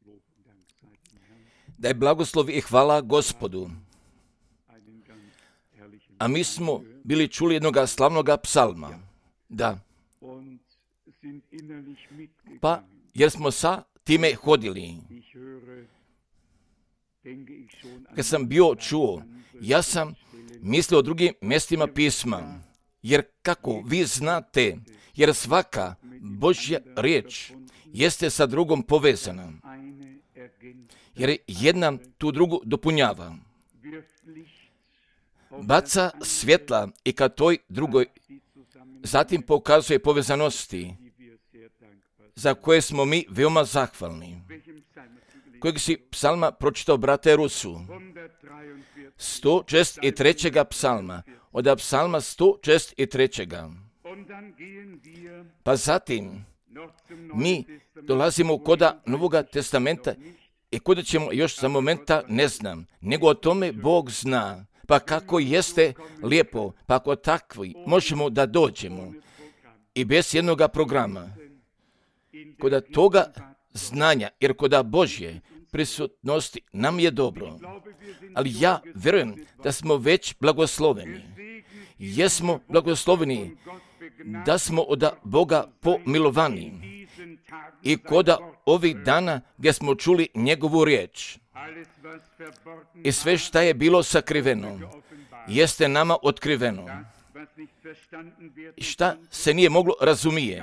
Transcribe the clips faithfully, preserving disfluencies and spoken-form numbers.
Da je blagoslov i hvala Gospodu. A mi smo bili čuli jednoga slavnoga psalma. Da. Pa, jer smo sa time hodili. Kad sam bio čuo, ja sam mislio o drugim mjestima pisma. Jer kako vi znate, jer svaka Božja riječ jeste sa drugom povezana. Jer jedna tu drugu dopunjava. Baca svjetla i ka toj drugoj, zatim pokazuje povezanosti za koje smo mi veoma zahvalni. Kojeg si psalma pročitao, brate Rusu? sto šezdeset tri. psalma. Od psalma sto šezdeset tri. Pa zatim mi dolazimo koda Novoga testamenta i kuda ćemo još za momenta ne znam, nego o tome Bog zna. Pa kako jeste lijepo, pa ako takvi možemo da dođemo i bez jednoga programa, koda toga znanja, jer koda Božje prisutnosti nam je dobro. Ali ja vjerujem da smo već blagosloveni. Jesmo blagosloveni da smo od Boga pomilovani i koda ovih dana gdje smo čuli njegovu riječ. I sve šta je bilo sakriveno, jeste nama otkriveno. Šta se nije moglo razumije,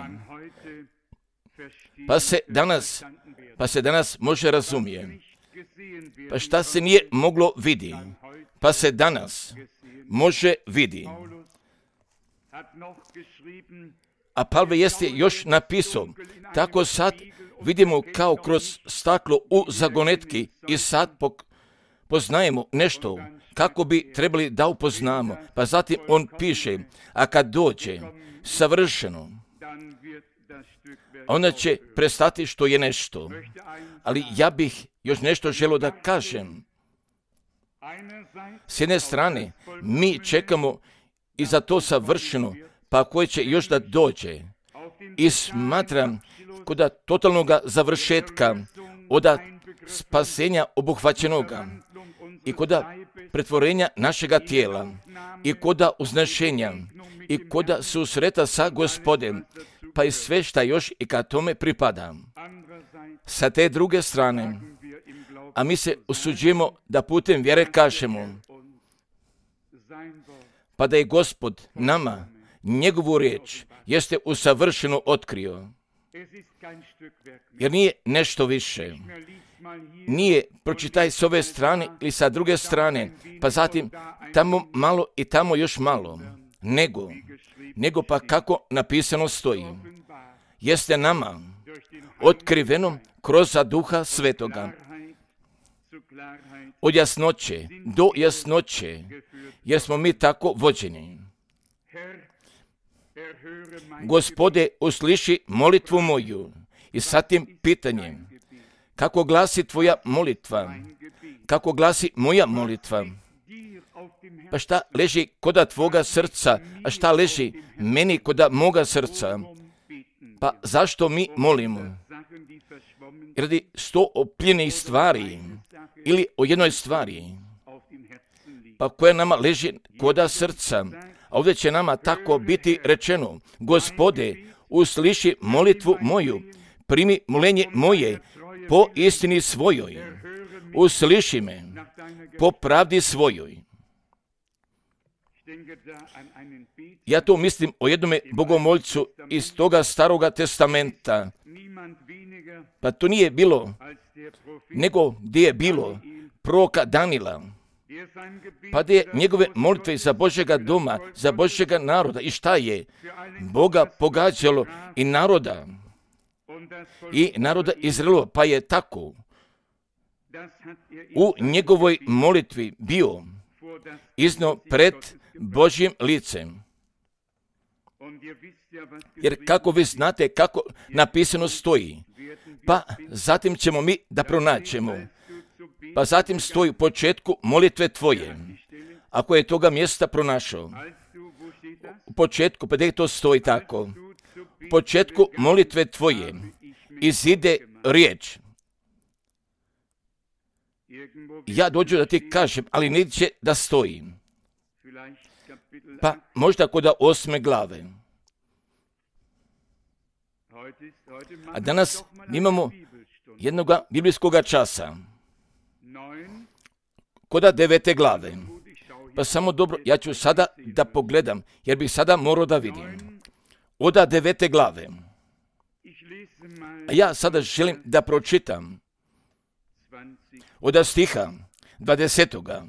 pa se danas, pa se danas može razumije. Pa šta se nije moglo vidi, pa se danas može vidi. A Pavle jeste još napisao, tako sad vidimo kao kroz staklo u zagonetki i sad poznajemo nešto kako bi trebali da upoznamo. Pa zatim on piše, a kad dođe savršeno, onda će prestati što je nešto. Ali ja bih još nešto želio da kažem. S jedne strane, mi čekamo i za to savršeno, pa koje će još da dođe. I smatram koda totalnog završetka, od spasenja obuhvaćenoga i koda pretvorenja našega tijela i koda uznašenja i koda susreta sa Gospodem, pa i sve šta još i ka tome pripada. Sa te druge strane, a mi se usuđujemo da putem vjere kažemo, pa da je Gospod nama njegovu riječ jeste usavršeno otkrio. Jer nije nešto više. Nije pročitaj s ove strane ili sa druge strane, pa zatim tamo malo i tamo još malo. Nego, nego pa kako napisano stoji. Jeste nama otkriveno kroz Duha Svetoga. Od jasnoće do jasnoće, jer smo mi tako vođeni. Gospode, usliši molitvu moju. I sa tim pitanjem, kako glasi tvoja molitva? Kako glasi moja molitva? Pa šta leži koda tvoga srca, a šta leži meni koda moga srca? Pa zašto mi molimo? Radi sto opljenih stvari ili o jednoj stvari, pa koja nama leži koda srca. A ovdje će nama tako biti rečeno, Gospode, usliši molitvu moju, primi molenje moje po istini svojoj, usliši me po pravdi svojoj. Ja to mislim o jednome bogomoljcu iz toga staroga testamenta. Pa to nije bilo, nego gdje je bilo proroka Danila. Pa da je njegove molitve za Božjega doma, za Božjega naroda. I šta je? Boga pogađalo i naroda. I naroda Izraelova. Pa je tako u njegovoj molitvi bio izno pred Božjim licem. Jer kako vi znate kako napisano stoji, pa zatim ćemo mi da pronaćemo. Pa zatim stoji u početku molitve tvoje. Ako je toga mjesta pronašao. U početku, pa gdje to stoji tako? U početku molitve tvoje izide riječ. ja dođu da ti kažem, ali neće da stojim. Pa možda kod osme glave. A danas imamo jednog biblijskog časa. Koda devete glave. Pa samo dobro, ja ću sada da pogledam, jer bih sada morao da vidim. Oda devete glave. A ja sada želim da pročitam oda stiha dvadesetoga.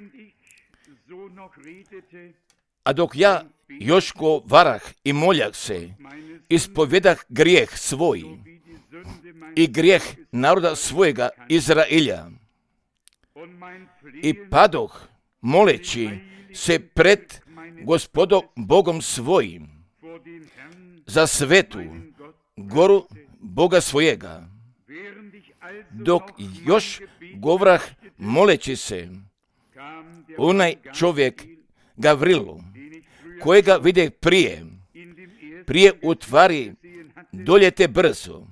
A dok ja još ko varah i moljak se, ispovjedah grijeh svoj i grijeh naroda svojega Izraelja. I padoh, moleći se pred Gospodom Bogom svojim za svetu goru Boga svojega. Dok još govorah moleći se, onaj čovjek Gavrilu, kojega vide prije, prije u tvari doljete brzo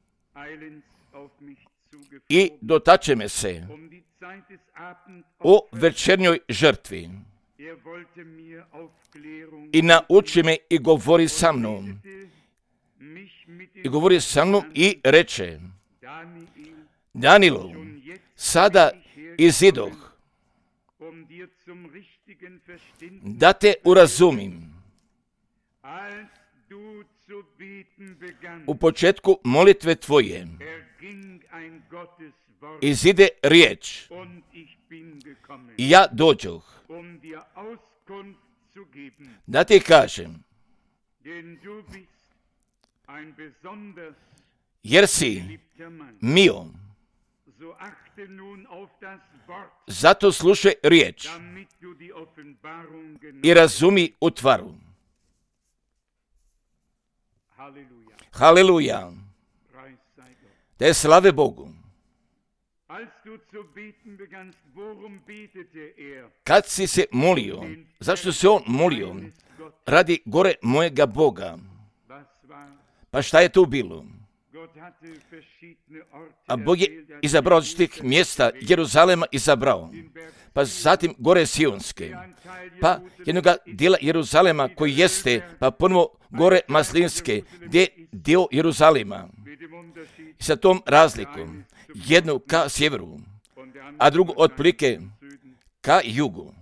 i dotače me se o večernjoj žrtvi i nauči me i govori sa mnom i govori sa mnom i reče: Danielu, sada izidoh da te urazumim. U početku molitve tvoje izide riječ i ja dođoh da ti kažem, jer si mio, zato slušaj riječ i razumi utvaru. Haleluja. Da je slave Bogu. Kad si se molio, zašto se on molio? Radi gore mojega Boga. Pa šta je tu bilo? A Bog je izabrao različitih mjesta, Jeruzalema izabrao, pa zatim gore Sionske, pa jednoga dijela Jeruzalema koji jeste, pa ponovo gore Maslinske, gdje je dio Jeruzalema. I sa tom razlikom, jednu ka sjeveru, a drugu otprilike ka jugu.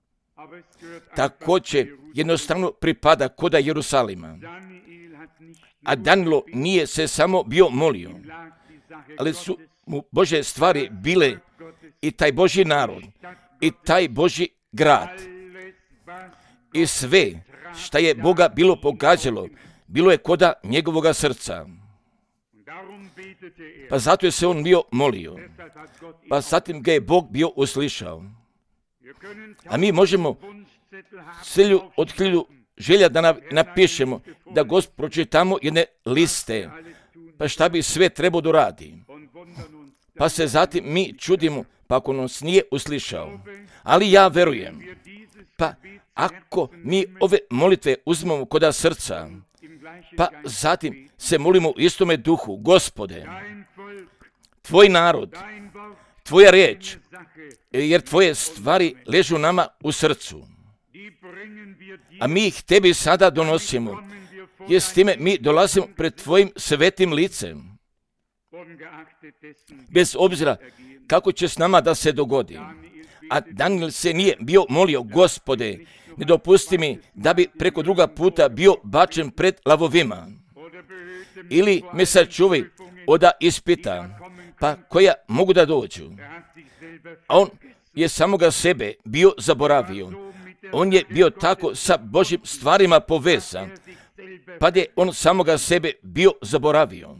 Također jednostavno pripada koda Jeruzalima. A Danilo nije se samo bio molio, ali su mu Božje stvari bile i taj Božji narod, i taj Božji grad. I sve što je Boga bilo pogađalo, bilo je koda njegovoga srca. Pa zato je se on bio molio. Pa zatim ga je Bog bio uslišao. A mi možemo celju od hilju želja da napišemo, da Gospod pročitamo jedne liste, pa šta bi sve trebao da radi. Pa se zatim mi čudimo, pa ako nas nije uslišao. Ali ja verujem, pa ako mi ove molitve uzmemo koda srca, pa zatim se molimo u istome duhu, Gospode, tvoj narod, tvoja riječ, jer tvoje stvari ležu nama u srcu. A mi ih tebi sada donosimo, jer s time mi dolazimo pred tvojim svetim licem. Bez obzira kako će s nama da se dogodi. A Daniel se nije bio molio, Gospode, ne dopusti mi da bi preko druga puta bio bačen pred lavovima. Ili me sačuvaj oda ispita, pa koja mogu da dođu. A on je samoga sebe bio zaboravio. On je bio tako sa Božjim stvarima povezan, pa je on samoga sebe bio zaboravio.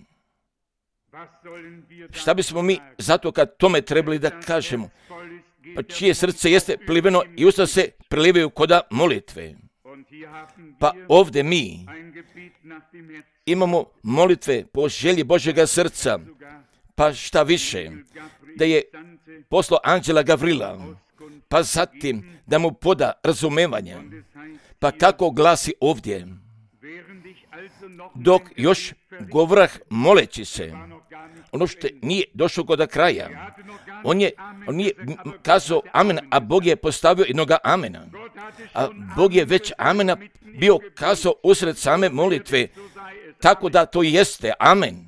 Šta bismo mi zato kad tome trebali da kažemo? Pa čije srce jeste pliveno i usta se prelivaju koda molitve. Pa ovdje mi imamo molitve po želji Božjega srca, pa šta više, da je poslao anđela Gavrila, pa zatim da mu poda razumevanje. Pa kako glasi ovdje? Dok još govorah moleći se, ono što nije došlo do kraja. On je, on nije kazao amen, a Bog je postavio jednoga amena. A Bog je već amena bio kazao usred same molitve, tako da to jeste amen.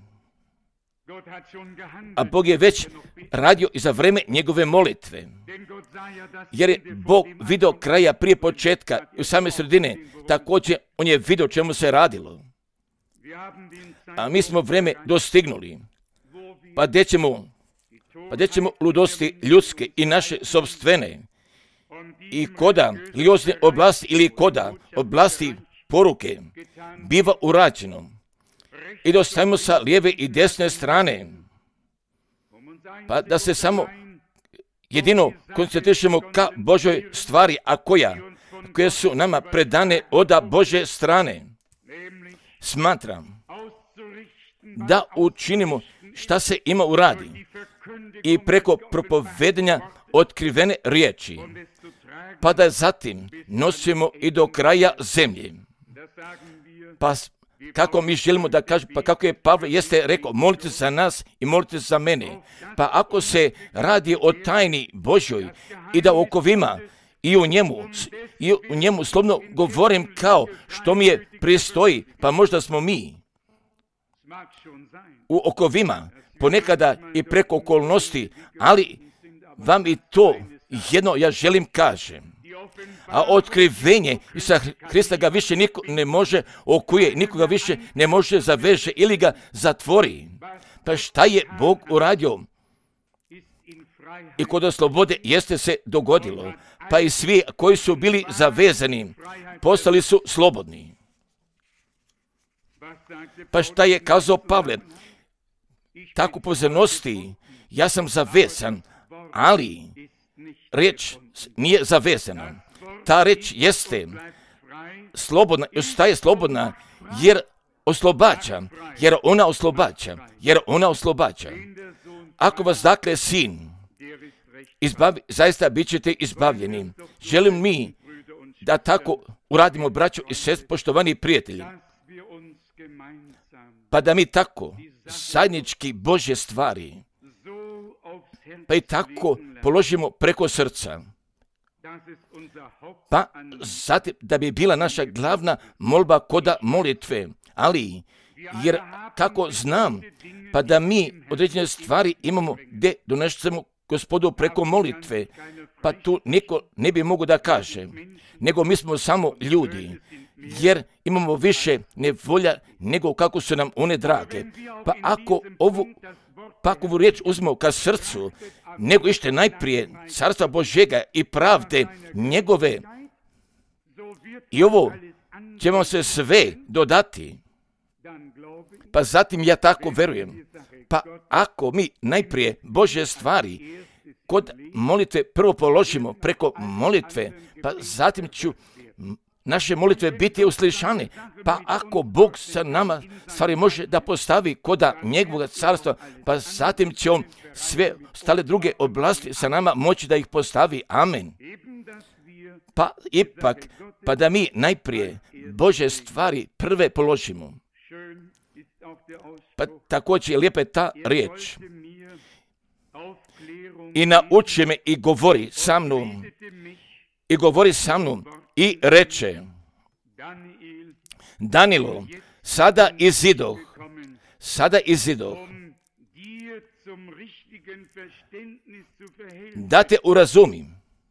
A Bog je već radio i za vreme njegove molitve. Jer je Bog vidio kraja prije početka i u same sredine, također on je vidio čemu se radilo. A mi smo vreme dostignuli. Pa gdje ćemo, pa gdje ćemo ludosti ljudske i naše sopstvene i koda liozne oblasti ili koda oblasti poruke biva urađeno. I dostavimo sa lijeve i desne strane, pa da se samo jedino koncentrišemo ka Božoj stvari, a koja, koje su nama predane od Bože strane. Smatram da učinimo šta se ima uradi i preko propovedanja otkrivene riječi, pa da zatim nosimo i do kraja zemlje. Pa kako mi želimo da kažemo, pa kako je Pavle jeste rekao, molite za nas i molite za mene. Pa ako se radi o tajni Božjoj i da okovima i u njemu, i u njemu slobodno govorim kao što mi je pristoji, pa možda smo mi u okovima, ponekada i preko okolnosti, ali vam i to jedno ja želim kažem. A otkrivenje Isusa Hrista ga više niko ne može okuje, nikoga više ne može zaveže ili ga zatvori. Pa šta je Bog uradio? I kod slobode jeste se dogodilo. Pa i svi koji su bili zavezani, postali su slobodni. Pa šta je kazao Pavle? Tako pozornosti, ja sam zavezan, ali riječ nije zavezana. Ta riječ jeste slobodna i ostaje slobodna jer oslobađa, jer ona oslobađa, jer ona oslobađa. Ako vas dakle sin izbavi, zaista bit ćete izbavljeni. Želim mi da tako uradimo, braćo i sestre, poštovani prijatelji, pa da mi tako zajednički Božje stvari, pa i tako položimo preko srca. Pa zatim da bi bila naša glavna molba koda molitve, ali jer kako znam, pa da mi određene stvari imamo gdje donesemo Gospodu preko molitve, pa tu niko ne bi mogu da kaže, nego mi smo samo ljudi, jer imamo više nevolja nego kako su nam one drage. Pa ako ovu, pa ako ovu riječ uzmemo ka srcu, nego ište najprije carstva Božjega i pravde njegove, i ovo će vam se sve dodati. Pa zatim ja tako verujem. Pa ako mi najprije Božje stvari kod molitve prvo položimo preko molitve, pa zatim ću naše molitve biti uslišane. Pa ako Bog sa nama stvari može da postavi koda njegovog carstva, pa zatim će on sve ostale druge oblasti sa nama moći da ih postavi. Amen. Pa ipak, pa da mi najprije Božje stvari prve položimo. Pa također je lijepa ta riječ. I nauči me i govori sa mnom. I govori sa mnom. I reče, Danilo, sada izidoh, sada izidoh, da te urazumim.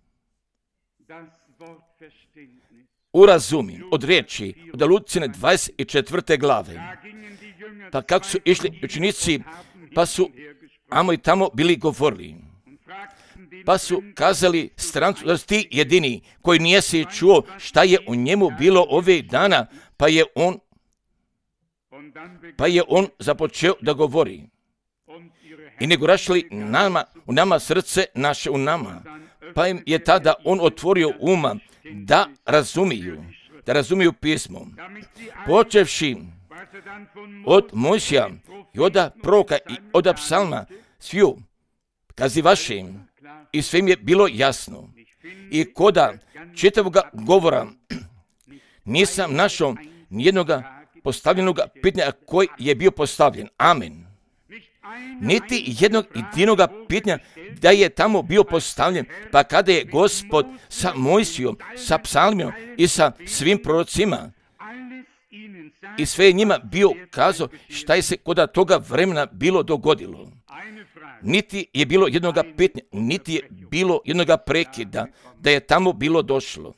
Urazumim od riječi, od Lucine dvadeset četvrte glave. Pa kako su išli učenici, pa su amo i tamo bili govorili. Pa su kazali strancu, da si ti jedini koji nijesi čuo šta je u njemu bilo ove dana, pa je on, pa je on započeo da govori. I nego rašli nama, u nama srce naše u nama. Pa im je tada on otvorio uma da razumiju, da razumiju pismo. Počevši od Mojsija i od proroka i od psalma, sviju kazi vašim, i svim je bilo jasno. I koda čitavoga govora nisam našao nijednoga postavljenoga pitanja koji je bio postavljen. Amen. niti jednog jedinoga pitanja da je tamo bio postavljen, pa kada je Gospod sa Mojsijom, sa psalmima i sa svim prorocima i sve njima bio kazao šta je se kod toga vremena bilo dogodilo. Niti je bilo jednoga pitanja, niti je bilo jednoga prekida da je tamo bilo došlo.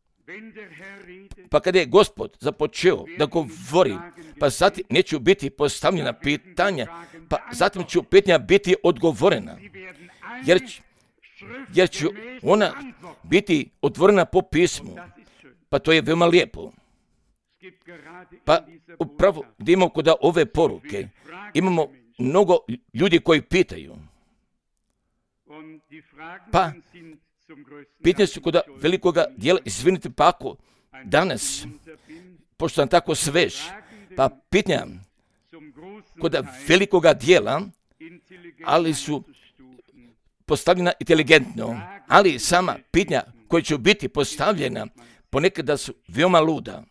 Pa kada je Gospod započeo da govori, pa zatim neću biti postavljena pitanja, pa zatim ću pitanja biti odgovorena, jer, jer će ona biti otvorena po pismu. Pa to je veoma lijepo. Pa upravo gdje imamo kod ove poruke, imamo mnogo ljudi koji pitaju. Pa pitanje su kod velikoga dijela, izvinite, pa ako danas, pošto sam tako svež, pa pitanja kod velikoga dijela, ali su postavljena inteligentno, ali sama pitanja koja će biti postavljena ponekada su veoma luda.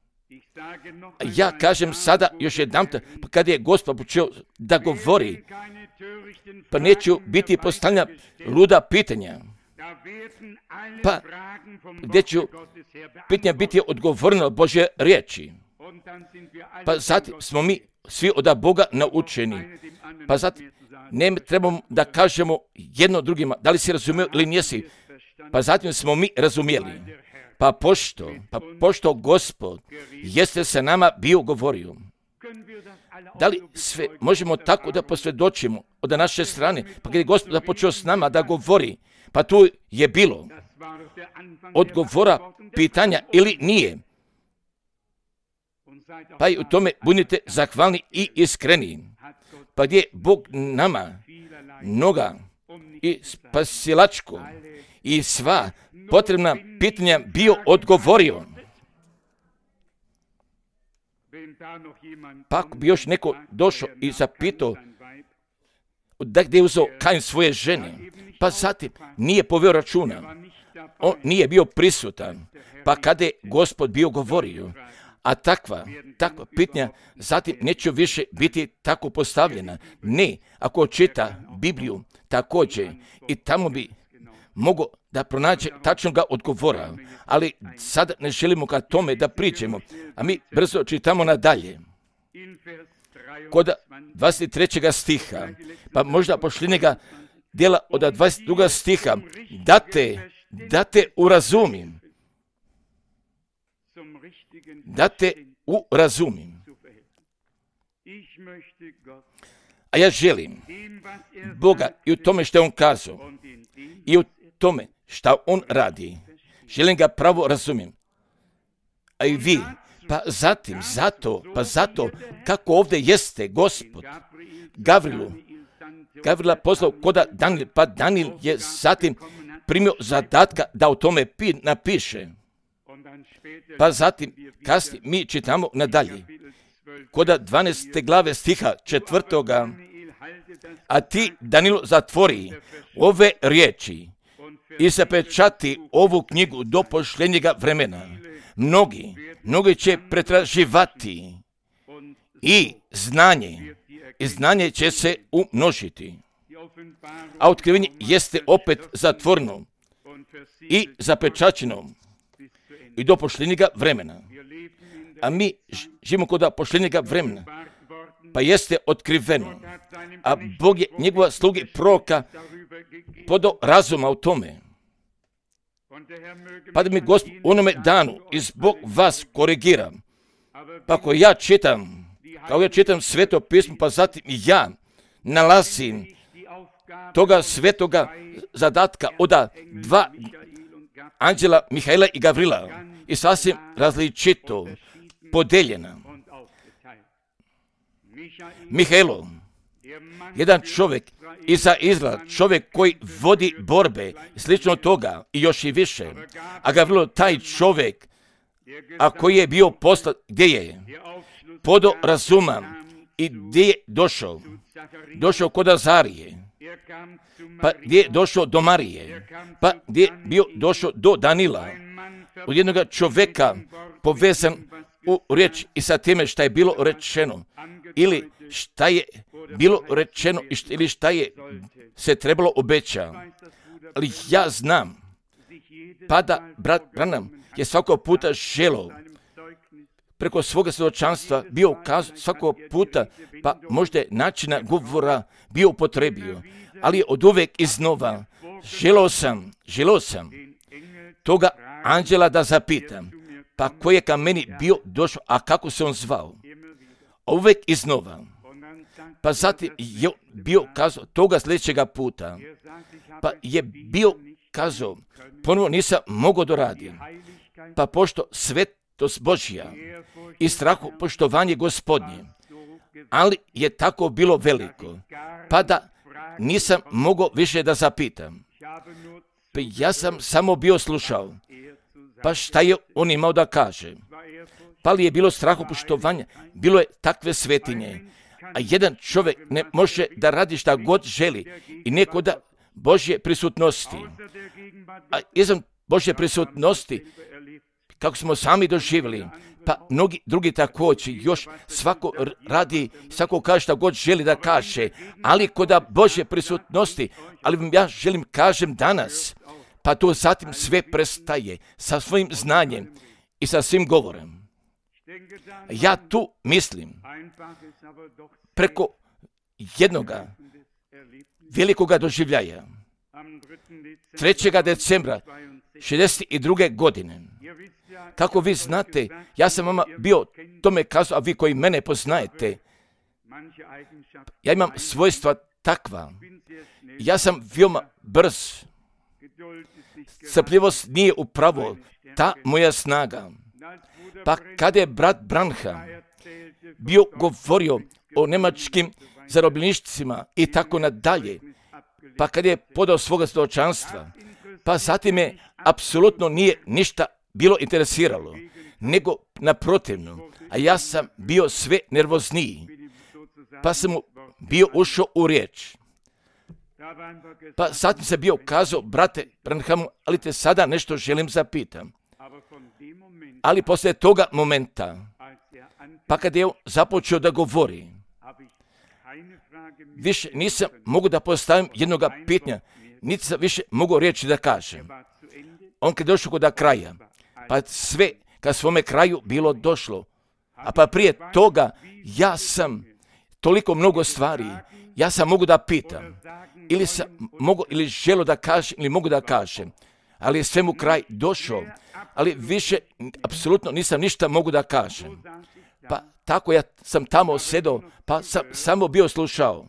Ja kažem sada još jedan, pa kad je Gospod počeo da govori, pa neću biti postavljena luda pitanja, pa gdje ću pitanja biti odgovoreno Božje riječi. Pa zatim smo mi svi od Boga naučeni. Pa zatim ne trebamo da kažemo jedno drugima, da li si razumio ili nisi. Pa zatim smo mi razumjeli. Pa pošto, pa pošto Gospod jeste sa nama bio govorio. Da li sve možemo tako da posvjedočimo od naše strane, pa kad je Gospod započeo s nama da govori, pa tu je bilo odgovora pitanja ili nije. Pa i u tome budite zahvalni i iskreni. Pa gdje Bog nama mnoga i spasilačko i sva potrebna pitanja bio odgovorio. Pa ako bi još neko došao i zapitao da gdje je uzeo Kain svoje žene, pa zatim nije poveo računa, on nije bio prisutan, pa kada je Gospod bio govorio, a takva, takva pitanja zatim neće više biti tako postavljena. Ne, ako čita Bibliju također i tamo bi mogo da pronađe tačnoga odgovora, ali sada ne želimo ka tome da pričamo, a mi brzo čitamo nadalje. Kod dvadeset trećeg stiha, pa možda pošljenjega dijela od dvadeset drugog stiha, da te, da te urazumim, da te urazumim. A ja želim Boga i u tome što je On kazao, i u tome što On radi, želim ga pravo razumijem. A i vi, pa zatim, zato, pa zato, kako ovdje jeste Gospod, Gavrilu, Gavrila poslao koda Danil, pa Danil je zatim primio zadatka da o tome pi, napiše. Pa zatim, kasnije, mi čitamo nadalje, koda dvanaeste glave stiha četvrtoga, a ti, Danilo, zatvori ove riječi i zapečati ovu knjigu do pošljenjega vremena. Mnogi, mnogi će pretraživati i znanje, i znanje će se umnožiti. A otkrivenje jeste opet zatvoreno i zapečaćeno i do pošljenjega vremena. A mi živimo kod pošljenjega vremena, pa jeste otkriveno. A Bog je njegova sluge proroka podao razuma u tome. Pa da mi Gospod u onome danu i zbog vas korigira. Pa ako ja čitam, kao ja čitam sveto pismo, pa zatim ja nalazim toga svetoga zadatka od dva anđela Mihaila i Gavrila i sasvim različito podeljena. Mihailo, jedan čovjek iza Izraela, čovjek koji vodi borbe, slično toga i još i više. A Gavrilo, taj čovjek, a koji je bio poslat, gdje je? Podo razuma i gdje je došao? Došao kod Azarije, pa gdje je došao do Marije, pa gdje je bio došao do Danila, od jednog čovjeka povezan u riječ i sa time što je bilo rečeno. ili šta je bilo rečeno ili šta je se trebalo obeća. Ali ja znam, pa da brat Branham je svakog puta želeo preko svoga svjedočanstva bio ukazao svakog puta, pa možda je načina govora bio upotrebio, ali od uvek iznova želeo sam, želeo sam toga anđela da zapitam, pa ko je ka meni bio došao, a kako se on zvao? Uvek iznova. Pa zatim je bio kazao toga sljedećega puta, pa je bio kazao, ponovo nisam mogao doraditi, pa pošto svetost Božja i strahu poštovanje Gospodnje, ali je tako bilo veliko, pa da nisam mogao više da zapitam. Pa ja sam samo bio slušao, pa šta je on imao da kaže? Pa li je bilo strahu poštovanja? Bilo je takve svetinje, a jedan čovjek ne može da radi šta god želi i neko da Božje prisutnosti. A izvan Božje prisutnosti, kako smo sami doživjeli, pa mnogi drugi također, još svako radi, svako kaže šta god želi da kaže, ali kod Božje prisutnosti, ali vam ja želim kažem danas, pa to zatim sve prestaje sa svojim znanjem i sa svim govorem. Ja tu mislim preko jednoga velikoga doživljaja. trećeg decembra šezdeset druge godine. Kako vi znate, ja sam vama bio tome kazao, a vi koji mene poznajete, ja imam svojstva takva. Ja sam veoma brz. Strpljivost nije upravo ta moja snaga. Pa kada je brat Branham bio govorio o njemačkim zarobljeništvima i tako nadalje, pa kada je podao svoga svjedočanstva, pa zatim je apsolutno nije ništa bilo interesiralo, nego naprotivno, a ja sam bio sve nervozniji, pa sam mu bio ušao u riječ. Pa zatim se bio kazao, brate Branhamu, ali te sada nešto želim zapitam. Ali poslije toga momenta, pa kada je započeo da govori, više nisam mogu da postavim jednoga pitanja, niti sam više mogu riječi da kažem. On kad je došao kod kraja, pa sve ka svome kraju bilo došlo, a pa prije toga ja sam toliko mnogo stvari, ja sam mogu da pitam, ili sam mogu, ili želo da kažem, ili mogu da kažem, ali je svemu kraj došao, ali više apsolutno nisam ništa mogu da kažem. Pa tako ja sam tamo sedao, pa sam samo bio slušao.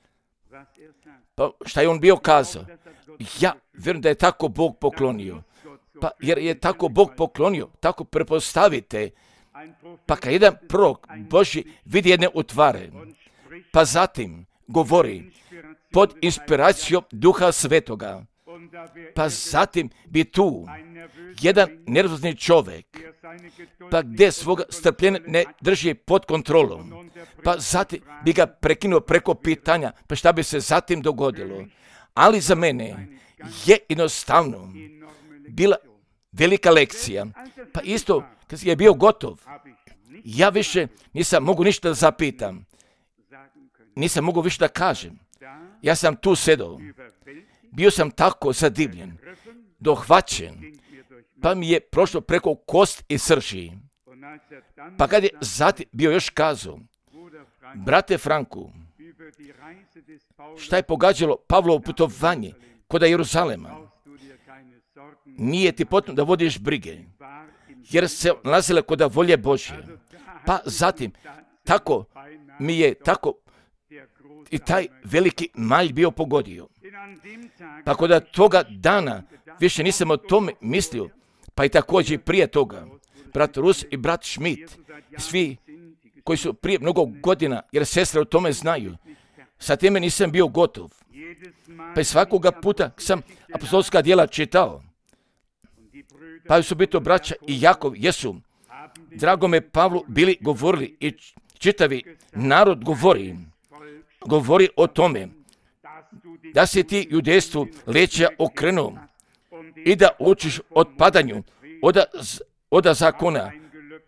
Pa šta je on bio kazao? Ja vjerujem da je tako Bog poklonio. Pa jer je tako Bog poklonio, tako prepostavite. Pa kad jedan prorok Božji vidi jedne utvare, pa zatim govori pod inspiracijom Duha Svetoga, pa zatim bi tu jedan nervozni čovjek, pa gdje svoga strpljenja ne drži pod kontrolom, pa zatim bi ga prekinuo preko pitanja, pa šta bi se zatim dogodilo. Ali za mene je jednostavno bila velika lekcija, pa isto kad je bio gotov, ja više nisam mogu ništa da zapitam, nisam mogu više da kažem. Ja sam tu sedao, bio sam tako zadivljen, dohvaćen, pa mi je prošlo preko kost i srži. Pa kad je zatim bio još kazao, brate Franku, šta je pogađalo Pavlovo putovanje kod Jeruzalema? Nije ti potrebno da vodiš brige, jer se nalazile kod volje Božje. Pa zatim, tako mi je tako i taj veliki malj bio pogodio. Pa kod toga dana više nisam o tome mislio, pa i također prije toga. Brat Rus i brat Schmidt, svi koji su prije mnogo godina, jer sestre o tome znaju, sa time nisam bio gotov. Pa i svakoga puta sam apostolska djela čitao. Pa su biti braća i Jakov, jesu, dragome Pavlu, bili govorili i čitavi narod govori, govori o tome da si ti judejstvu leđa okrenuo i da učiš od padanju, od, od zakona,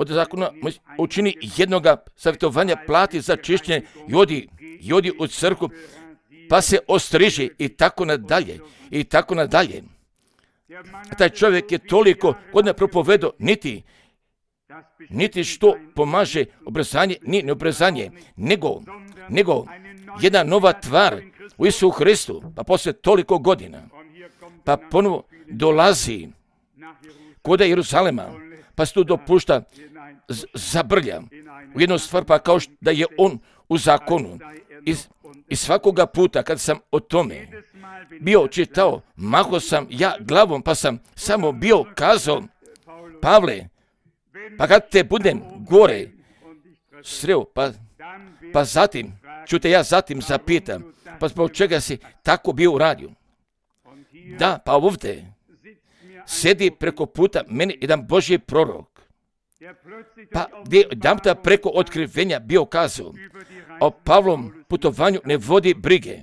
od zakona učini jednoga savjetovanja, plati za čišćenje i odi, i odi u crkvu, pa se ostriži i tako nadalje, i tako nadalje. Taj čovjek je toliko godina propovedao, niti, niti što pomaže obrazanje, ni neobrazanje, nego, nego jedna nova tvar u Isusu Hristu, pa poslije toliko godina, pa ponovo dolazi kod Jeruzalema, pa se tu dopušta z- zabrlja u jednu stvar, pa kao da je on u zakonu. I, i svakoga puta kad sam o tome bio čitao, maho sam ja glavom, pa sam samo bio kazao, Pavle, pa kad te budem gore sreo, pa, pa zatim ću te ja zatim zapitam, pa zbog čega si tako bio uradio? Da, pa ovdje sedi preko puta meni jedan Božji prorok, pa gdje damta preko otkrivenja bio kazao, o Pavlom putovanju ne vodi brige.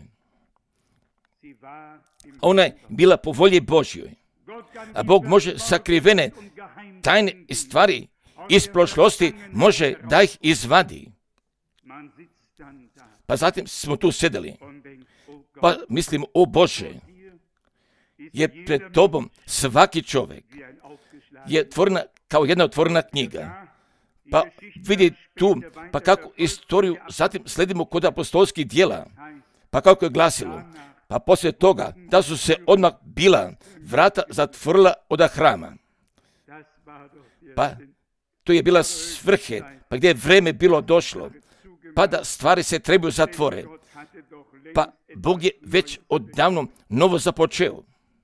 Ona je bila po volji Božjoj, a Bog može sakrivene tajne stvari iz prošlosti, može da ih izvadi. Pa zatim smo tu sedeli, pa mislim, o Bože, je pred tobom svaki čovjek je tvorna, kao jedna otvorena knjiga. Pa vidi tu, pa kako istoriju zatim sledimo kod apostolskih djela, pa kako je glasilo, pa poslije toga da su se odmah bila vrata zatvorila od hrama. Pa to je bila svrhe, pa gdje je vreme bilo došlo, pa da stvari se trebaju zatvore. Pa Bog je već odavno novo započeo.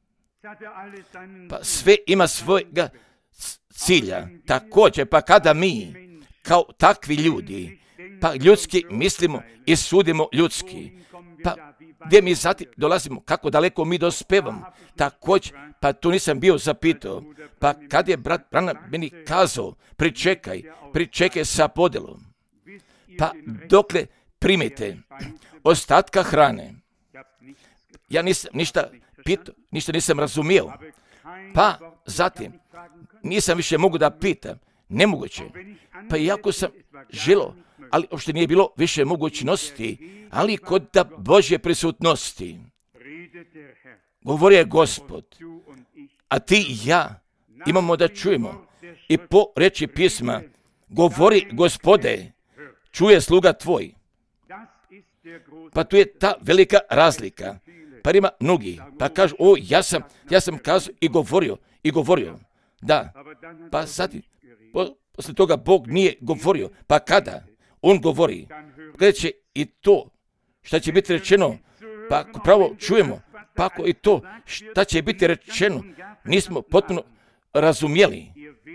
Pa sve ima svojega cilja. Također, pa kada mi, kao takvi ljudi, pa ljudski mislimo i sudimo ljudski, pa gdje mi zatim dolazimo, kako daleko mi dospevamo, također, pa tu nisam bio zapitao, pa kad je brat Branham meni kazao, pričekaj, pričekaj sa podelom, pa dokle primite ostatka hrane, ja nisam ništa pitao, ništa nisam razumio, pa zatim nisam više mogu da pitam, nemoguće, pa iako sam želo, ali uopšte nije bilo više mogućnosti, ali kod da Božje prisutnosti, govorio je Gospod, a ti i ja imamo da čujemo i po reči pisma, govori Gospode, čuje sluga tvoj. Pa tu je ta velika razlika. Pa ima mnogi, pa kažu, o, ja sam, ja sam kazao i govorio, i govorio. Da, pa sad, posle toga Bog nije govorio. Pa kada On govori, kada će i to, šta će biti rečeno, pa ako pravo čujemo, pa ako i to, šta će biti rečeno, nismo potpuno razumjeli.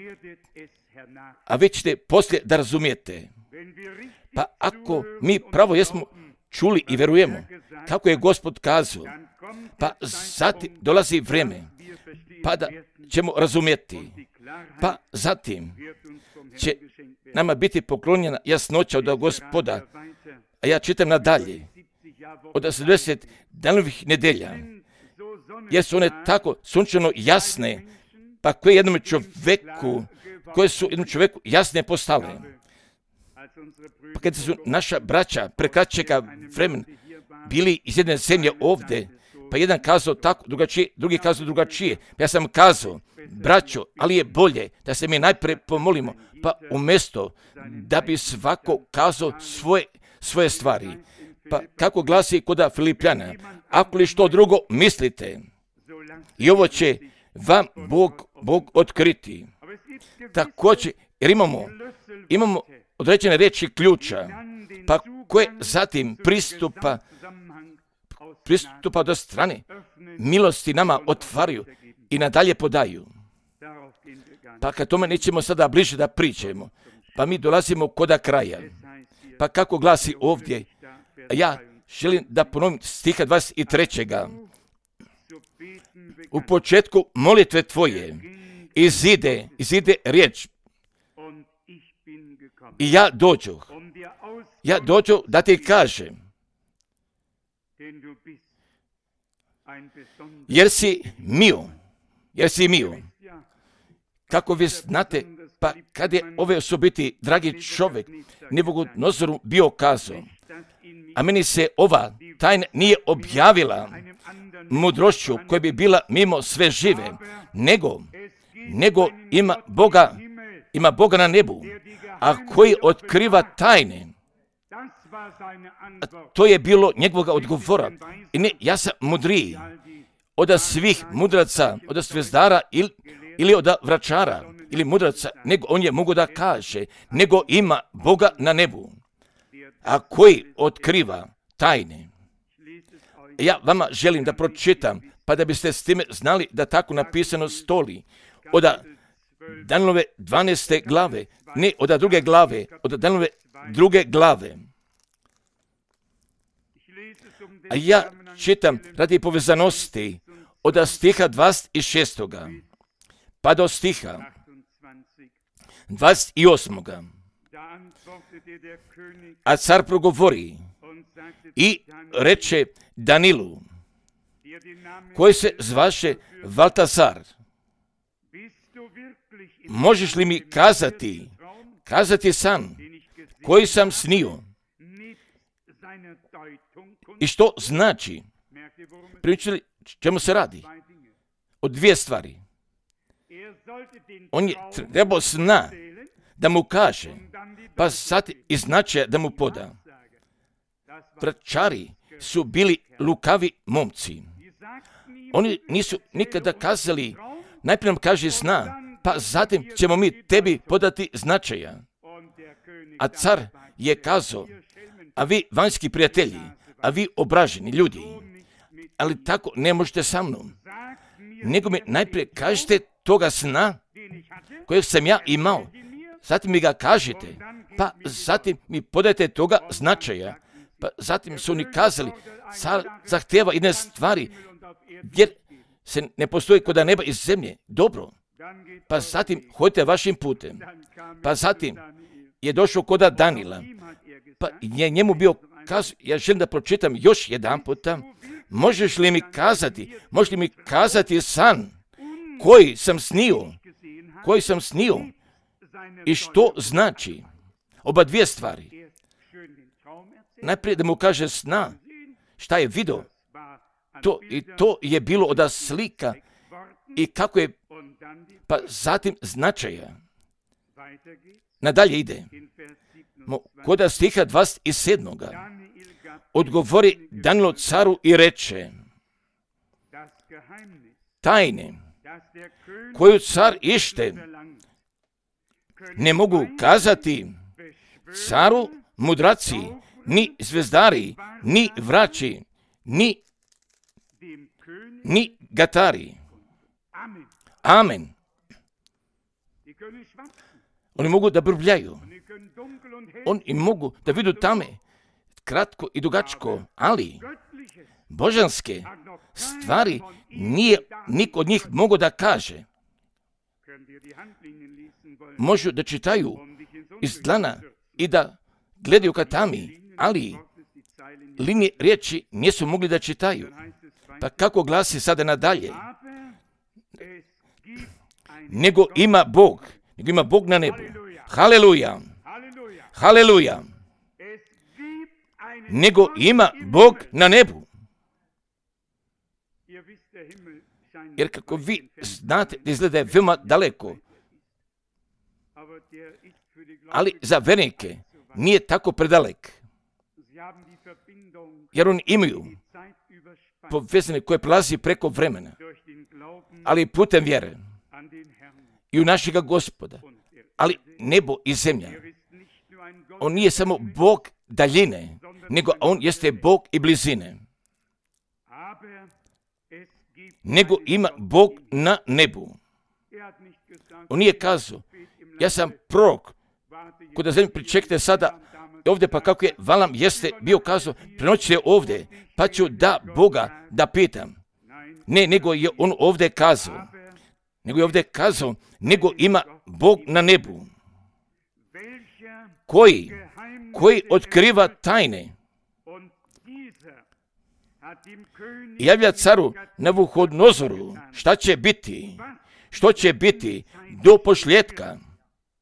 A vi ćete poslije da razumijete. Pa ako mi pravo jesmo čuli i verujemo, kako je Gospod kazao, pa zatim dolazi vrijeme, pa da ćemo razumjeti, pa zatim će nama biti poklonjena jasnoća od Gospoda, a ja čitam nadalje, od sedamdeset danovih nedelja, jer su one tako sunčano jasne, pa koje jednom čovjeku, koje su jednom čovjeku jasne postale. Pa kad su naša braća prekraćega vremena bili iz jedne zemlje ovdje, pa jedan kazao tako, drugačije, drugi kazao drugačije. Pa ja sam kazao, braćo, ali je bolje da se mi najprije pomolimo, pa umjesto da bi svako kazao svoje, svoje stvari. Pa kako glasi kod Filipljana, ako li što drugo mislite, i ovo će vam Bog, Bog otkriti. Također, jer imamo, imamo određene riječi ključa, pa koje zatim pristupa, pristupa do strane milosti nama otvaraju i nadalje podaju. Pa kad tome nećemo sada bliže da pričamo, pa mi dolazimo koda kraja. Pa kako glasi ovdje, ja želim da ponovim stiha dvadeset trećeg. U početku molitve tvoje izide, izide riječ. I ja dođoh, ja dođoh da ti kažem, jer si mio, jer si mio. Kako vi znate, Pa kad je ove osobiti, dragi čovjek, Nabukodnozoru bio kazao, a meni se ova tajna nije objavila mudrošću koja bi bila mimo sve žive, nego, nego ima Boga, ima Boga na nebu, a koji otkriva tajne. A to je bilo njegovog odgovora. I ne, ja sam mudriji od svih mudraca, od zvezdara ili, ili od vračara ili mudraca, nego on je mogu da kaže, nego ima Boga na nebu, a koji otkriva tajne. Ja vama želim da pročitam, pa da biste s time znali da tako napisano stoli. Od Danilove dvanaeste glave, ne od druge glave, od Danilove druge glave. A ja čitam radi povezanosti od stiha dvadeset šest. pa do stiha dvadeset osam. A car progovori i reče Danilu, koji se zvaše Valtasar, možeš li mi kazati, kazati san koji sam snio i što znači? Pričali čemu se radi? O dvije stvari. On je trebao sna da mu kaže, pa sad i značaja da mu poda. Vračari su bili lukavi momci. Oni nisu nikada kazali, najprije nam kaže sna, pa zatim ćemo mi tebi podati značaja. A car je kazao, a vi vanjski prijatelji, a vi obraženi ljudi, ali tako ne možete sa mnom. Nego mi najprije kažete toga sna kojeg sam ja imao, zatim mi ga kažete, pa zatim mi podajte toga značaja. Pa zatim su oni kazali, car zahtjeva jedne stvari, jer se ne postoji kod neba i zemlje. Dobro, pa zatim hodite vašim putem. Pa zatim je došao kod Danila, pa je njemu bio kazao, ja želim da pročitam još jedan puta, možeš li mi kazati, možeš li mi kazati san koji sam snio, koji sam snio i što znači? Oba dvije stvari. Najprije da mu kaže sna, šta je vidio, to, i to je bilo od slika i kako je, pa zatim značaja. Nadalje ide. Kod stiha dvadeset sedam. Odgovori Danilo caru i reče, tajne koju car ište ne mogu kazati caru mudraci, ni zvezdari, ni vrači, ni, ni gatari. Amen. Oni mogu da brbljaju. Oni mogu da vidu tame, kratko i dugačko, ali božanske stvari nije niko od njih mogu da kaže. Možu da čitaju iz dlana i da gledaju ka tami, ali linije riječi nisu mogli da čitaju. Pa kako glasi sada nadalje? Nego ima Bog, nego ima Bog na nebu. Haleluja, haleluja. Nego ima Bog na nebu. Jer kako vi znate, izgleda je veoma daleko. Ali za vernike nije tako predalek. Jer oni imaju povezane koje prelazi preko vremena. Ali putem vjere i u našega Gospoda. Ali nebo i zemlja. On nije samo Bog daljine, nego on jeste Bog i blizine. Nego ima Bog na nebu. On nije kazao, ja sam prorok, kod da zemlji pričekajte sada ovdje, pa kako je Valam jeste bio kazao, prenoćite ovdje, pa ću da Boga da pitam. Ne, nego je on ovdje kazao, nego je ovdje kazao, nego ima Bog na nebu, koji, koji otkriva tajne. I javlja caru Nabukodnozoru šta će biti, što će biti do pošljetka.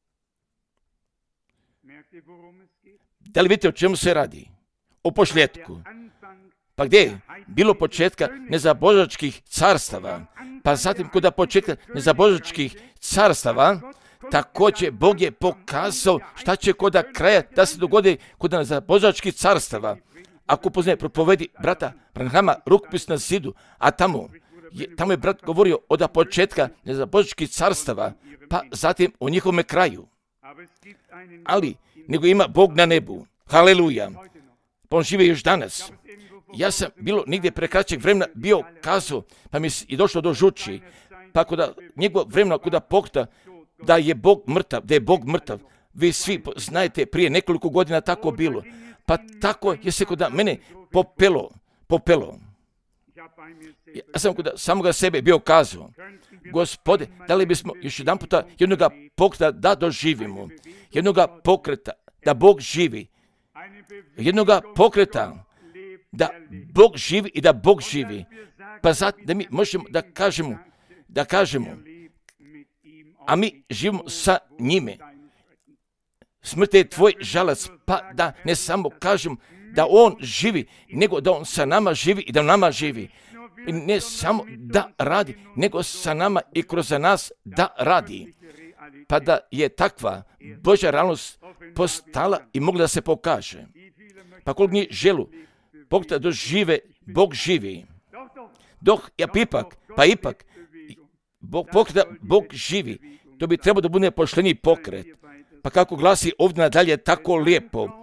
Da li vidite o čemu se radi? O pošljetku. Pa gdje je? Bilo početka nezabožačkih carstava. Pa zatim kod početka nezabožačkih carstava, također Bog je pokazao šta će kod kraja da se dogodi kod nezabožačkih carstava. Ako poznaje propovedi brata Branhama Rukopis na zidu, a tamo je, tamo je brat govorio od početka nezabožačkih carstava, pa zatim o njihovome kraju. Ali, nego ima Bog na nebu. Haleluja. Pa on živi još danas. Ja sam bilo nigdje pre kraćeg vremena bio kazao, pa mi je došlo do žuči, pa kod njegov vremena kod pokta, da je Bog mrtav, da je Bog mrtav. Vi svi znajte, prije nekoliko godina tako bilo. Pa tako je se kod mene popelo, popelo. Ja sam kod samoga sebe bio kazao, Gospode, da li bismo još jedan puta jednoga pokreta da doživimo, jednoga pokreta, da Bog živi, jednoga pokreta, da Bog živi i da Bog živi. Pa zato da mi možemo da kažemo, da kažemo, a mi živimo sa njime. Smrt je tvoj žalac, pa da ne samo kažem da on živi, nego da on sa nama živi i da nama živi. I ne samo da radi, nego sa nama i kroz nas da radi. Pa da je takva Božja realnost postala i mogla da se pokaže. Pa koliko mi želu, Bog da dožive, Bog živi. Dok ja ipak, pa ipak, Bog pokreta, Bog živi. To bi trebalo da bude pošteniji pokret. Pa kako glasi ovdje nadalje tako lijepo.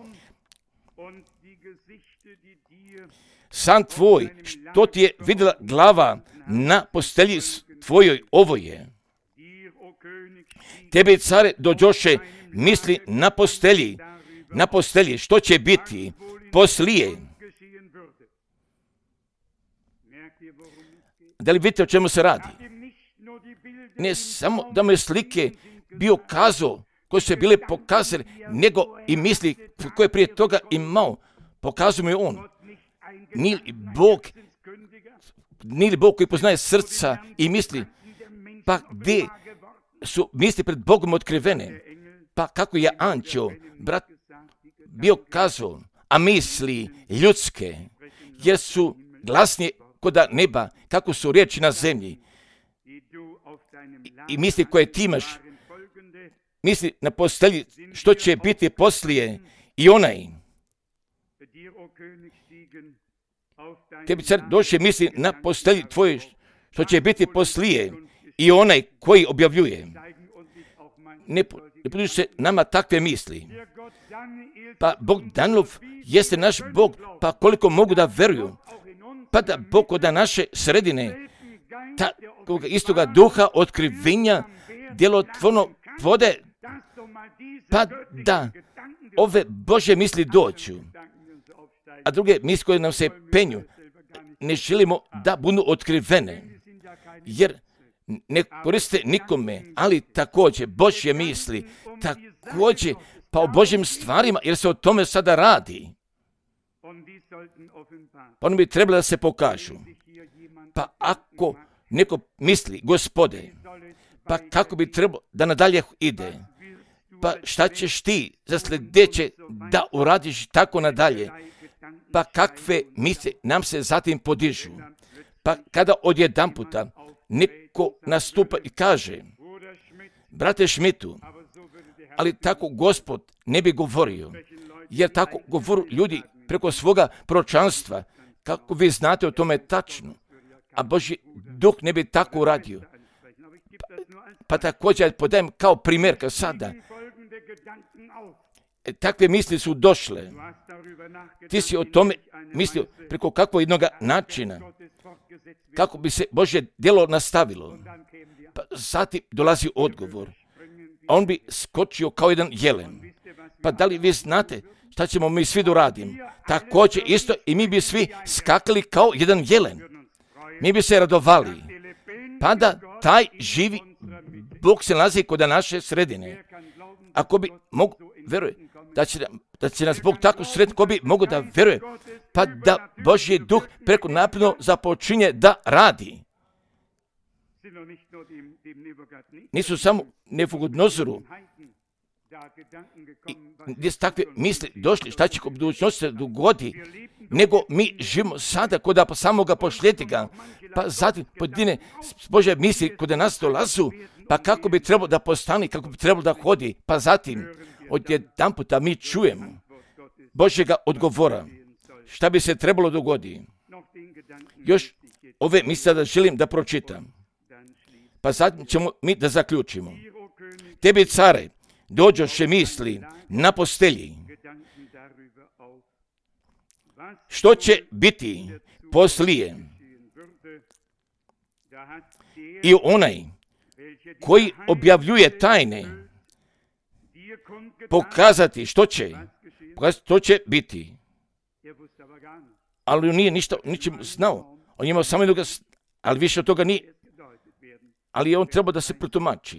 San tvoj, što ti je vidjela glava na postelji tvojoj, ovo je. Tebi, care, dođoše misli na postelji, na postelji, što će biti poslije. Da li vidite o čemu se radi? Ne samo da me slike bio kazao, koje su bile pokazali, nego i misli koje je prije toga imao, pokazuje mi on. Nije li Bog, nije li Bog koji poznaje srca i misli, pa gdje su misli pred Bogom otkrivene, pa kako je anđeo, brat, bio kazao, a misli ljudske, jer su glasnije kod neba, kako su riječi na zemlji. I, i misli koje ti imaš, misli na postelji što će biti poslije i onaj. Tebi, car, došće misli na postelji tvoje što će biti poslije i onaj koji objavljuje. Ne, ne budu se nama takve misli. Pa Bog Danilov jeste naš Bog, pa koliko mogu da veruju. Pa da Bog od naše sredine, ta, istoga duha otkrivenja, djelotvorno vode, pa da ove Božje misli dođu, a druge misli koje nam se penju, ne želimo da budu otkrivene, jer ne koriste nikome, ali također Božje misli, također pa o Božjim stvarima, jer se o tome sada radi. Pa ono bi trebalo da se pokažu. Pa ako neko misli, Gospode, pa kako bi trebalo da nadalje ide, pa šta ćeš ti za sljedeće da uradiš tako nadalje, pa kakve misle nam se zatim podižu. Pa kada odjedan puta neko nastupa i kaže, brate Šmitu, ali tako Gospod ne bi govorio, jer tako govoru ljudi preko svoga proročanstva, kako vi znate o tome tačno, a Božji duh ne bi tako uradio. Pa, pa također podajem kao primjer sada. E, takve misli su došle. Ti si o tome mislio preko kakvog jednog načina, kako bi se Božje djelo nastavilo. Pa zatim dolazi odgovor. A on bi skočio kao jedan jelen. Pa da li vi znate šta ćemo mi svi doraditi? Također isto i mi bi svi skakali kao jedan jelen. Mi bi se radovali. Pa da taj živi Bog se nalazi kod naše sredine. Ako bi mogu, veruje, da će, da će nas Bog tako srediti, ko bi mogu da veruje, pa da Božji duh preko napredno započinje da radi. Nisu samo Nebuhadnezaru I gdje su takve misli došli, šta će u budućnosti se dogodi, nego mi živimo sada kod samoga pošljetega, pa zatim pojedine Božje misli kod nas dolazu, pa kako bi trebalo da postane, kako bi trebalo da hodi, pa zatim odjedan puta mi čujemo Božjega odgovora, šta bi se trebalo dogoditi. Još ove misle da želim da pročitam, pa zatim ćemo mi da zaključimo. Tebi, care, dođoše misli na postelji, što će biti poslije. I onaj koji objavljuje tajne, pokazati što će, što će biti. Ali on nije ništa, ničim znao. On je imao samo jednoga, ali više od toga nije. Ali on treba da se protumači.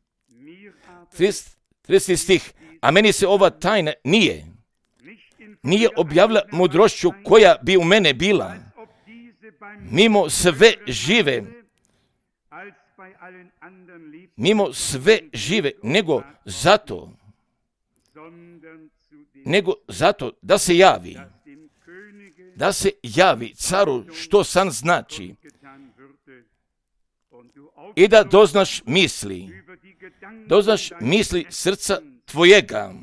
trideseti stih. A meni se ova tajna nije, nije objavila mudrošću koja bi u mene bila, mimo sve žive, mimo sve žive, nego zato, nego zato da se javi, da se javi caru što san znači i da doznaš misli, doznaš misli srca tvojega.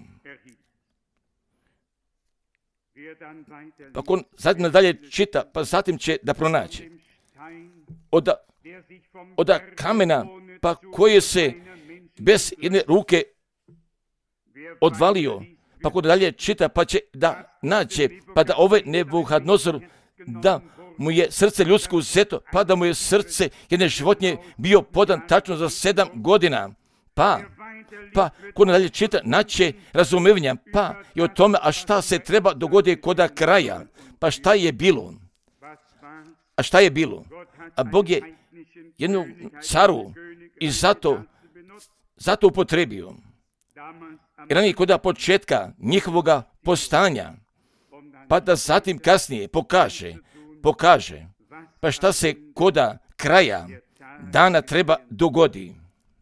Pa on zatim nadalje čita, pa zatim će da pronaći od, od kamena, pa koje se bez jedne ruke odvalio, pa kod dalje čita, pa će da naće, pa da ovaj Nebuhadnezar, da mu je srce ljudsko uzeto, pa da mu je srce jedne životinje bio podan tačno za sedam godina, pa, pa kod dalje čita, naće razumevanja, pa i o tome, a šta se treba dogoditi koda kraja, pa šta je bilo, a šta je bilo, a Bog je jednu caru i zato, zato upotrebio. I ranije koda početka njihovoga postanja, pa da zatim kasnije pokaže, pokaže, pa šta se koda kraja dana treba dogodi.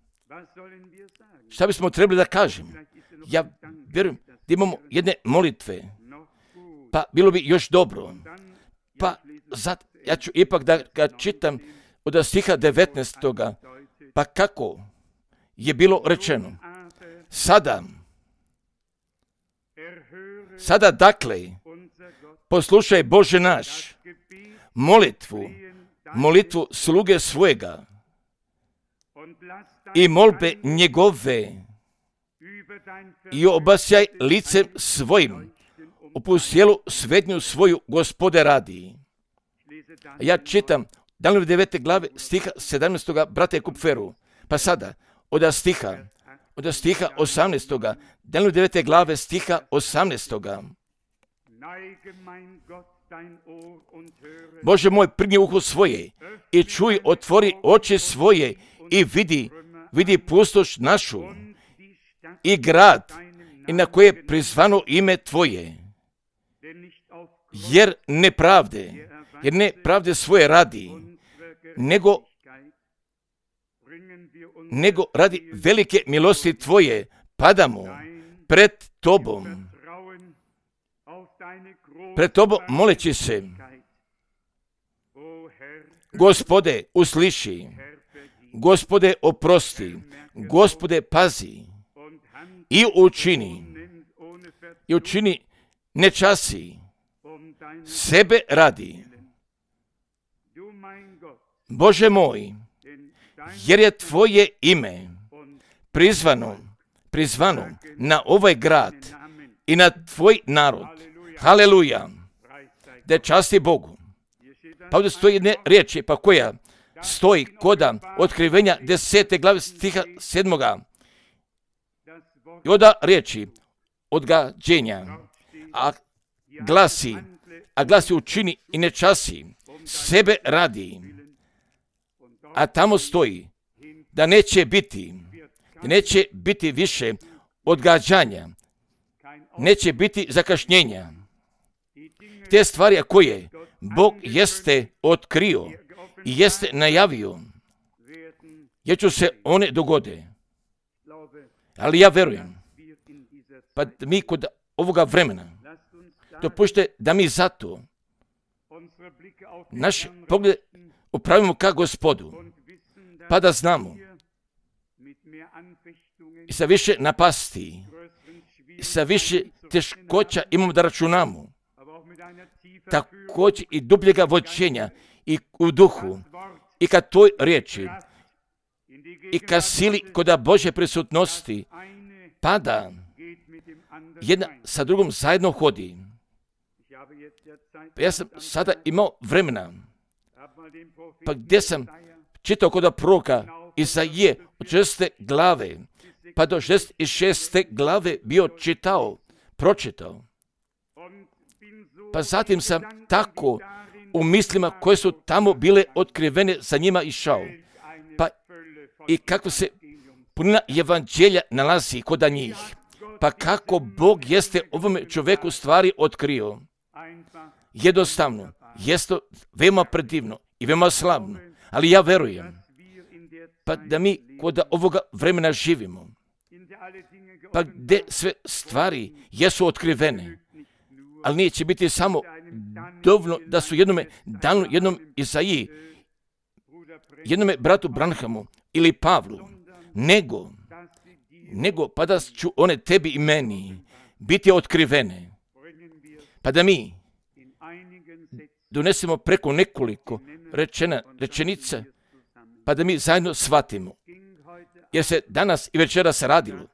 Šta bismo trebali da kažemo? Ja vjerujem da imamo jedne molitve, pa bilo bi još dobro. Pa zat, ja ću ipak da ga čitam od stiha devetnaestoga pa kako je bilo rečeno. Sada, sada dakle, poslušaj Bože naš, molitvu, molitvu sluge svojega i molbe njegove i obasjaj licem svojim u pusjelu svetnju svoju Gospode radi. Ja čitam Danijelove devete glave stiha sedamnaestoga brate Kupferu, pa sada od stiha, od stiha osamnaestoga Danijelove devete glave stiha osamnaestoga Bože moj, primi uho svoje i čuj, otvori oči svoje i vidi, vidi pustoš našu i grad i na koje je prizvano ime Tvoje. Jer nepravde, jer nepravde svoje radi, nego, nego radi velike milosti Tvoje padamo pred Tobom. Pred Tobom moleći se, Gospode, usliši, Gospode, oprosti, Gospode, pazi i učini, i učini nečasi sebe radi. Bože moj, jer je Tvoje ime prizvano, prizvano na ovaj grad i na Tvoj narod. Haleluja, da časti Bogu. Pa ovdje stoji jedne riječi, pa koja stoji koda otkrivenja desete glave stiha sedmoga. I oda riječi odgađenja, a glasi, a glasi učini i nečasi sebe radi. A tamo stoji da neće biti, da neće biti više odgađanja, neće biti zakašnjenja. Te stvari koje Bog jeste otkrio i jeste najavio, jer će se one dogode. Ali ja verujem Pa mi kod ovoga vremena, dopušte da mi zato naš pogled upravimo ka Gospodu, pa da znamo i sa više napasti, i sa više teškoća imamo da računamo, također i dubljega vođenja i u duhu, i kad toj riječi, i ka sili koda Božje prisutnosti, pa da jedna sa drugom zajedno hodi. Ja sam sada imao vremena, pa gdje sam čitao koda proroka Izaije od šeste glave, pa do šezdeset šeste glave bio čitao, pročitao. Pa zatim sam tako u mislima koje su tamo bile otkrivene za njima išao. Pa i kako se punina evanđelja nalazi kod njih. Pa kako Bog jeste ovome čovjeku stvari otkrio. Jednostavno, jeste veoma predivno i veoma slavno, ali ja verujem pa da mi kod ovoga vremena živimo, pa gdje sve stvari jesu otkrivene, ali neće biti samo dovoljno da su jednome danu, jednom Izaiji, jednome bratu Branhamu ili Pavlu, nego, nego pa da ću one tebi i meni biti otkrivene, pa da mi donesemo preko nekoliko rečena, rečenica, pa da mi zajedno shvatimo. Jer se danas i večeras radilo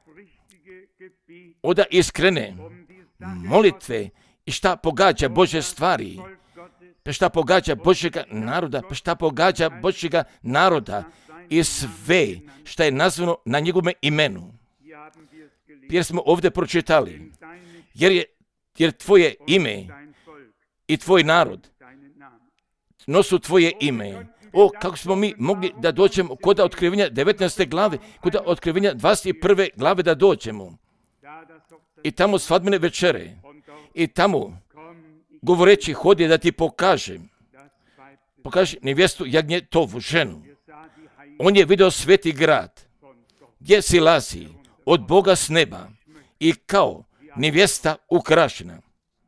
oda iskrene molitve i šta pogađa Božje stvari, pa šta pogađa Božjega naroda, pa šta pogađa Božjega naroda i sve šta je nazvano na njegovome imenu. Jer smo ovdje pročitali, jer je jer tvoje ime i tvoj narod nosu tvoje ime. O, kako smo mi mogli da dođemo kod otkrivenja devetnaeste glave, kod otkrivenja dvadeset prve glave da dođemo. I tamo svadbene večere. I tamo govoreći hodi da ti pokaže. Pokaže nevjestu Jagnjetovu ženu. On je vidio sveti grad gdje silazi od Boga s neba i kao nevjesta ukrašena.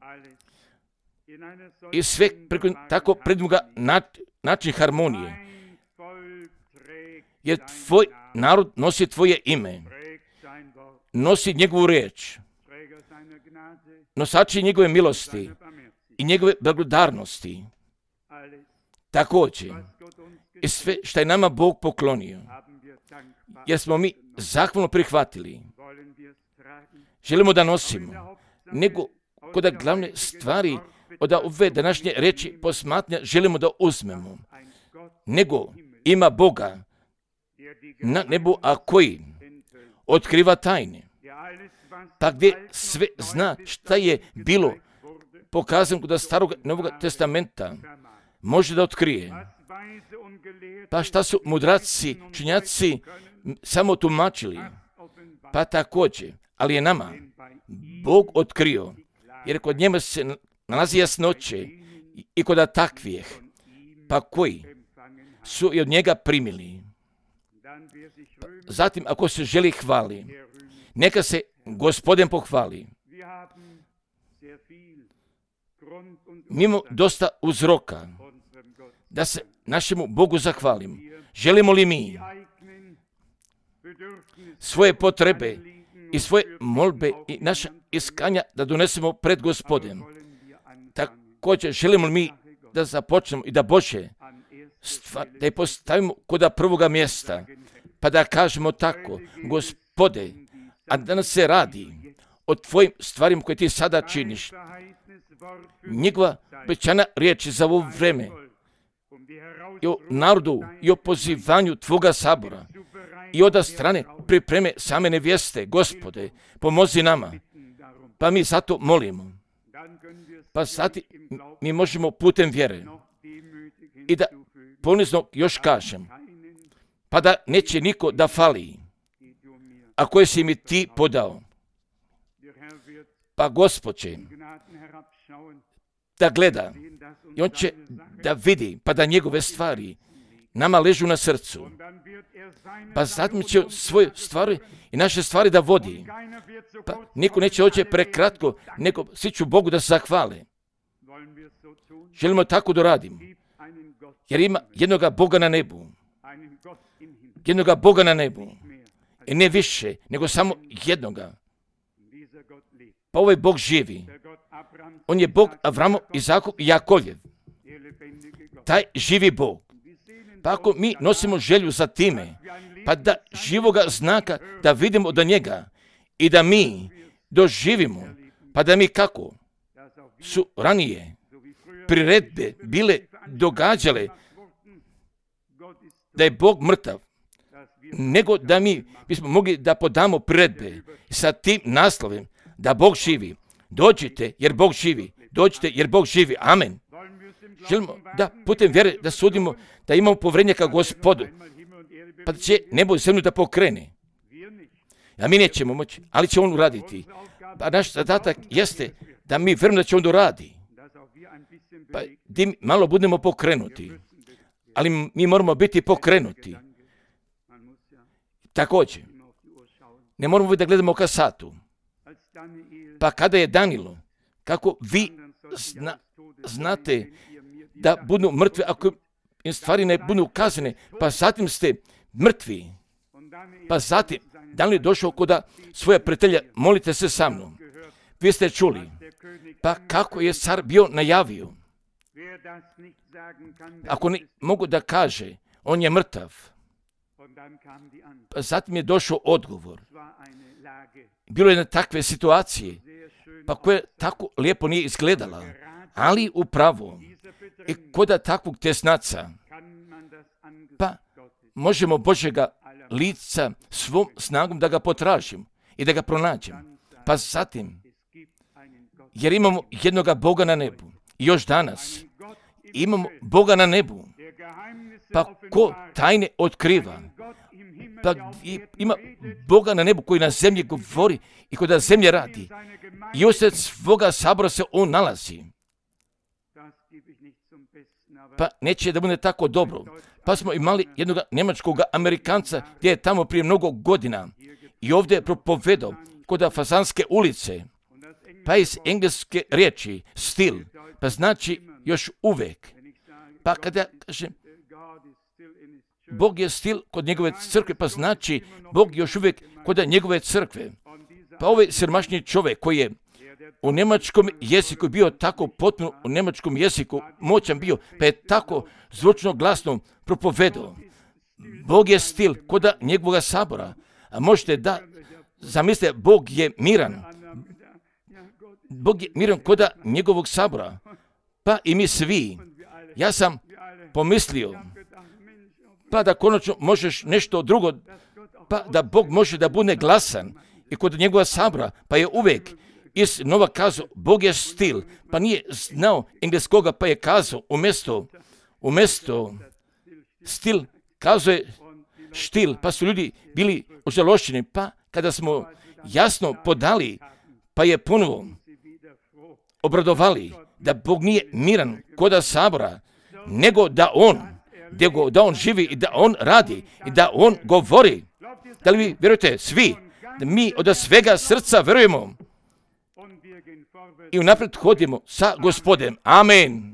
I sve preko tako predmuga način harmonije. Jer tvoj narod nosi tvoje ime, nosi njegovu riječ, nosači njegove milosti i njegove blagodarnosti. Također, i sve što je nama Bog poklonio, jer smo mi zahvalno prihvatili, želimo da nosimo, nego kod glavne stvari od ove današnje reči posmatnja želimo da uzmemo, nego ima Boga na nebu, a koji otkriva tajne, pa gdje sve zna šta je bilo pokazano kod starog Novog testamenta, može da otkrije. Pa šta su mudraci, činjaci samo tumačili, pa također, ali je nama Bog otkrio, jer kod njega se nalazi jasnoće i kod takvih, pa koji su i od njega primili. Zatim, ako se želi hvali, neka se Gospodin pohvali. Mi imamo dosta uzroka da se našemu Bogu zahvalimo. Želimo li mi svoje potrebe i svoje molbe i naša iskanja da donesemo pred Gospodem? Također želimo li mi da započnemo i da Bože stvar, da je postavimo kod prvoga mjesta, pa da kažemo tako, Gospode, a danas se radi o tvojim stvarima koje ti sada činiš. Njegova obećana riječ za ovo vreme i o narodu i o pozivanju tvoga sabora i od strane pripreme same nevjeste. Gospode, pomozi nama, pa mi zato molimo. Pa sati mi možemo putem vjere i da ponizno još kažem, pa da neće niko da fali, a koje si mi ti podao. Pa Gospod će da gleda i on će da vidi, pa da njegove stvari nama ležu na srcu. Pa zatim će svoje stvari i naše stvari da vodi. Pa niko neće hoće prekratko, nego svi ću Bogu da se zahvale. Želimo tako da radimo. Jer ima jednoga Boga na nebu. Jednoga Boga na nebu. I ne više, nego samo jednoga. Pa ovaj Bog živi. On je Bog Avramo, Izaku i Jakovljev. Taj živi Bog. Pa ako mi nosimo želju za time, pa da živoga znaka da vidimo do njega i da mi doživimo, pa da mi kako su ranije priredbe bile događale da je Bog mrtav, nego da mi bismo mogli da podamo priredbe sa tim naslovem da Bog živi. Dođite jer Bog živi. Dođite jer Bog živi. Amen. Želimo da putem vjere da sudimo da imamo povjerenje ka Gospodu, pa da će nebo i zemlju da pokrene. A mi nećemo moći, ali će On uraditi. Pa naš zadatak jeste da mi vjerujemo da će On uradi. Pa da malo budemo pokrenuti, ali mi moramo biti pokrenuti. Također, ne moramo da gledamo ka satu. Pa kada je danilo, kako vi zna, znate da budu mrtvi ako im stvari ne budu ukazane, pa zatim ste mrtvi. Pa zatim, Danilo je došao kod svoja prijatelja, molite se sa mnom. Vi ste čuli, pa kako je car bio najavio. Ako ne mogu da kaže, on je mrtav. Pa zatim je došao odgovor. Bilo je na takve situacije, pa koje tako lijepo nije izgledala, ali upravo i kod takvog tesnaca, pa možemo Božjega lica svom snagom da ga potražimo i da ga pronađemo. Pa zatim, jer imamo jednoga Boga na nebu, i još danas imamo Boga na nebu, pa ko tajne otkriva, pa ima Boga na nebu koji na zemlji govori i koji na zemlji radi. I usred svoga sabora se On nalazi. Pa neće da bude tako dobro. Pa smo imali jednog njemačkog Amerikanca gdje je tamo prije mnogo godina i ovdje je propovedao kod Fazanske ulice. Pa iz engleske riječi still, pa znači još uvek. Pa kada kažem Bog je still kod njegove crkve, pa znači Bog još uvijek kod njegove crkve. Pa ovaj siromašni čovjek koji je u njemačkom jeziku bio tako potpuno u njemačkom jeziku moćan bio, pa je tako zvučno glasno propovedao. Bog je still kod njegovog sabora. A možete da zamislite, Bog je miran. Bog je miran kod njegovog sabora. Pa i mi svi. Ja sam pomislio, pa da konačno možeš nešto drugo, pa da Bog može da bude glasan i kod njegova sabora, pa je uvijek iz Nova kazao, Bog je still, pa nije znao engleskoga, pa je kazao umjesto, umjesto still, kazao je still, pa su ljudi bili ožalošćeni, pa kada smo jasno podali, pa je ponovo obradovali da Bog nije miran kod sabora, nego da On, nego da On živi i da On radi i da On govori. Da li vi vjerujete svi da mi od svega srca vjerujemo i unaprijed hodimo sa Gospodem? Amen.